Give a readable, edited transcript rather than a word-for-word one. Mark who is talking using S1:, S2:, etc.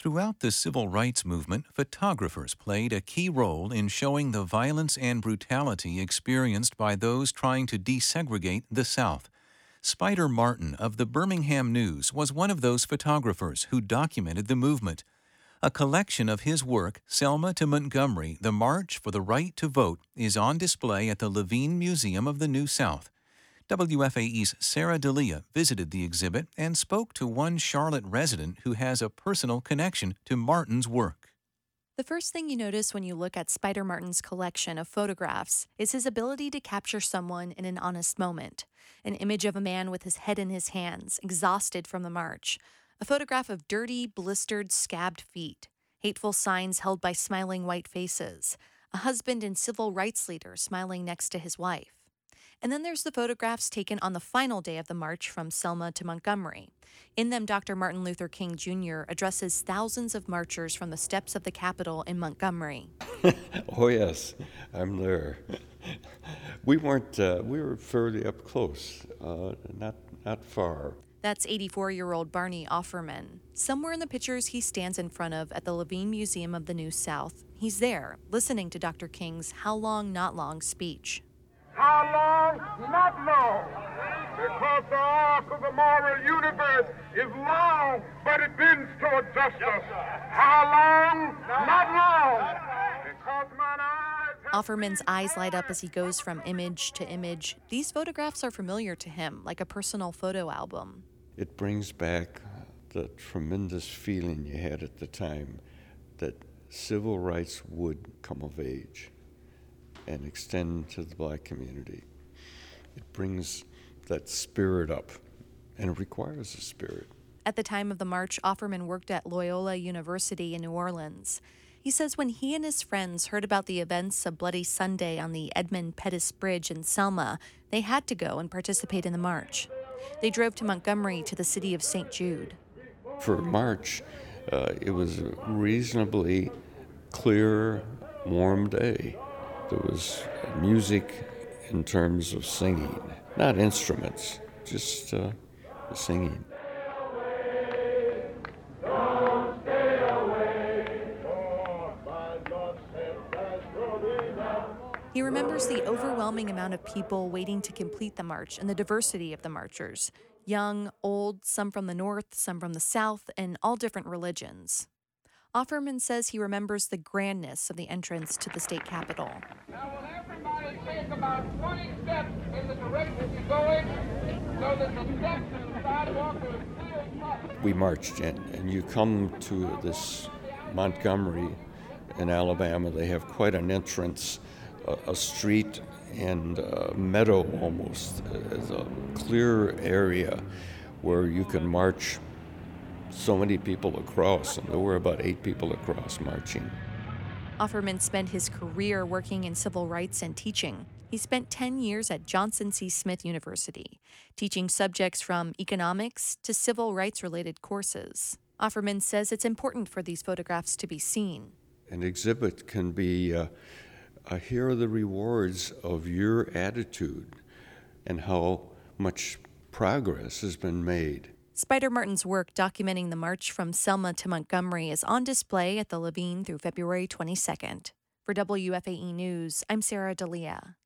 S1: Throughout the civil rights movement, photographers played a key role in showing the violence and brutality experienced by those trying to desegregate the South. Spider Martin of the Birmingham News was one of those photographers who documented the movement. A collection of his work, Selma to Montgomery, The March for the Right to Vote, is on display at the Levine Museum of the New South. WFAE's Sarah D'Elia visited the exhibit and spoke to one Charlotte resident who has a personal connection to Martin's work.
S2: The first thing you notice when you look at Spider Martin's collection of photographs is his ability to capture someone in an honest moment. An image of a man with his head in his hands, exhausted from the march. A photograph of dirty, blistered, scabbed feet. Hateful signs held by smiling white faces. A husband and civil rights leader smiling next to his wife. And then there's the photographs taken on the final day of the march from Selma to Montgomery. In them, Dr. Martin Luther King Jr. addresses thousands of marchers from the steps of the Capitol in Montgomery.
S3: Oh, yes, I'm there. We were fairly up close, not far.
S2: That's 84-year-old Barney Offerman. Somewhere in the pictures he stands in front of at the Levine Museum of the New South. He's there, listening to Dr. King's How Long, Not Long speech.
S4: How long? Not long. Because the arc of the moral universe is long, but it bends toward justice. How long? Not long. Because mine eyes...
S2: Offerman's eyes light up as he goes from image to image. These photographs are familiar to him, like a personal photo album.
S3: It brings back the tremendous feeling you had at the time that civil rights would come of age and extend to the black community. It brings that spirit up, and it requires a spirit.
S2: At the time of the march, Offerman worked at Loyola University in New Orleans. He says when he and his friends heard about the events of Bloody Sunday on the Edmund Pettus Bridge in Selma, they had to go and participate in the march. They drove to Montgomery to the city of St. Jude.
S3: For March, it was a reasonably clear, warm day. There was music in terms of singing, not instruments, just singing.
S2: He remembers the overwhelming amount of people waiting to complete the march and the diversity of the marchers. Young, old, some from the north, some from the south, and all different religions. Offerman says he remembers the grandness of the entrance to the state capitol.
S4: Now, will everybody take about 20 steps in the direction you're going so that the steps and the sidewalk are clear as possible?
S3: We marched in, and you come to this Montgomery in Alabama. They have quite an entrance, a street and a meadow almost, as a clear area where you can march so many people across, and there were about 8 people across marching.
S2: Offerman spent his career working in civil rights and teaching. He spent 10 years at Johnson C. Smith University, teaching subjects from economics to civil rights-related courses. Offerman says it's important for these photographs to be seen.
S3: An exhibit can be here are the rewards of your attitude and how much progress has been made.
S2: Spider Martin's work documenting the march from Selma to Montgomery is on display at the Levine through February 22nd. For WFAE News, I'm Sarah D'Elia.